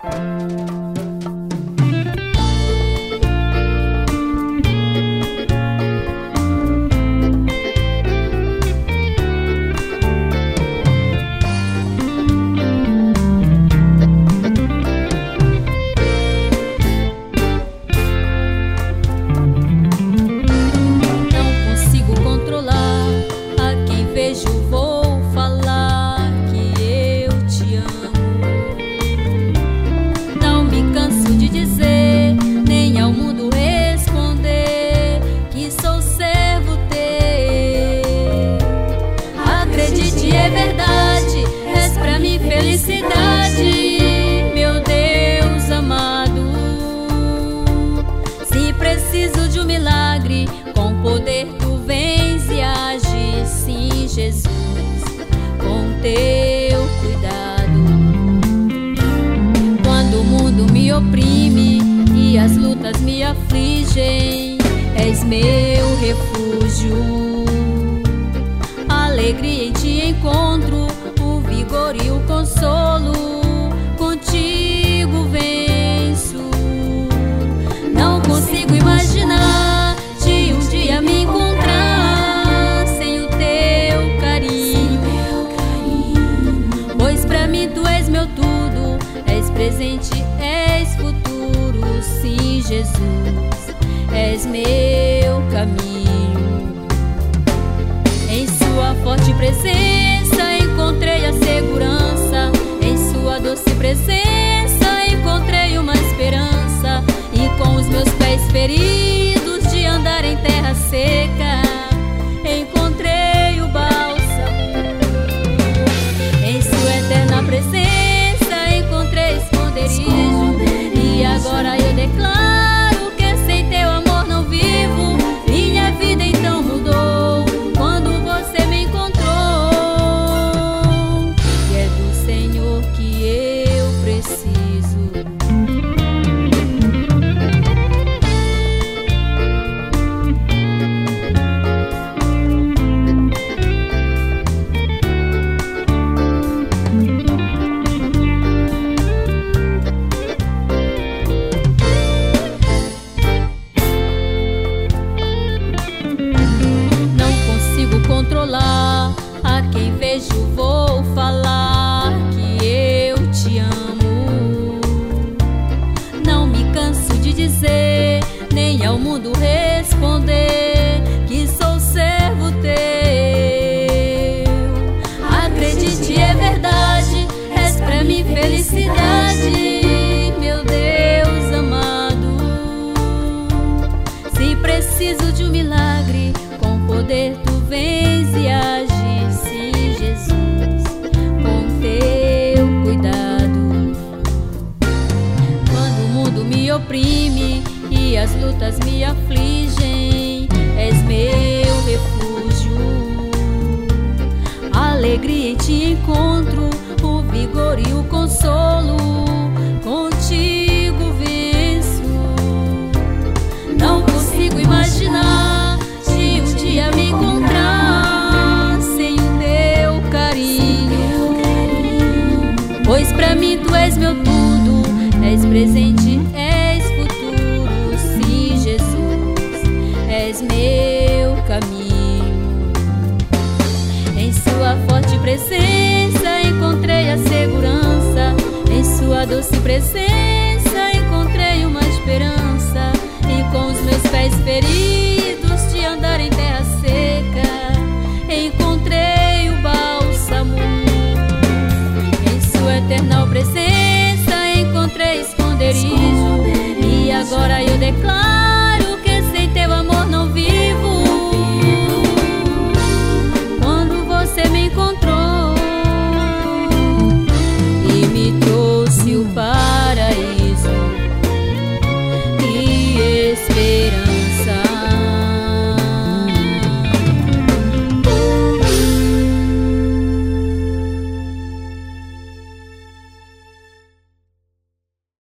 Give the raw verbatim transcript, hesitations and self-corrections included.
Teu cuidado. Quando o mundo me oprime e as lutas me afligem, és meu refúgio. Alegria em ti encontro, o vigor e o consolo, contigo venço. Não consigo imaginar de um dia me encontrar sem o teu carinho. Pra mim tu és meu tudo, és presente, és futuro. Sim, Jesus, és meu caminho. Em sua forte presença encontrei a segurança, em sua doce presença encontrei uma esperança. E com os meus pés feridos de andar em terra seca, encontrei o bálsamo. Na presença encontrei esconderijo, e agora eu declaro que sem teu amor não vivo. Minha vida então mudou quando você me encontrou. E é do Senhor que eu preciso. Controlar a quem vejo, vou falar que eu te amo. Não me canso de dizer, nem ao mundo responder que sou servo teu. Acredite, é verdade, és pra mim felicidade, meu Deus amado. Se preciso de um milagre, com poder tu vens e ages. Sim, Jesus, com teu cuidado. Quando o mundo me oprime e as lutas me afligem, és meu refúgio. Alegria em ti encontro, o vigor e o consolo, contigo venço. Não consigo imaginar de um dia me encontrar sem o teu carinho, pois pra mim tu és meu tudo, és presente, és futuro. Sim, Jesus, és meu caminho. Em sua forte presença encontrei a segurança, em sua doce presença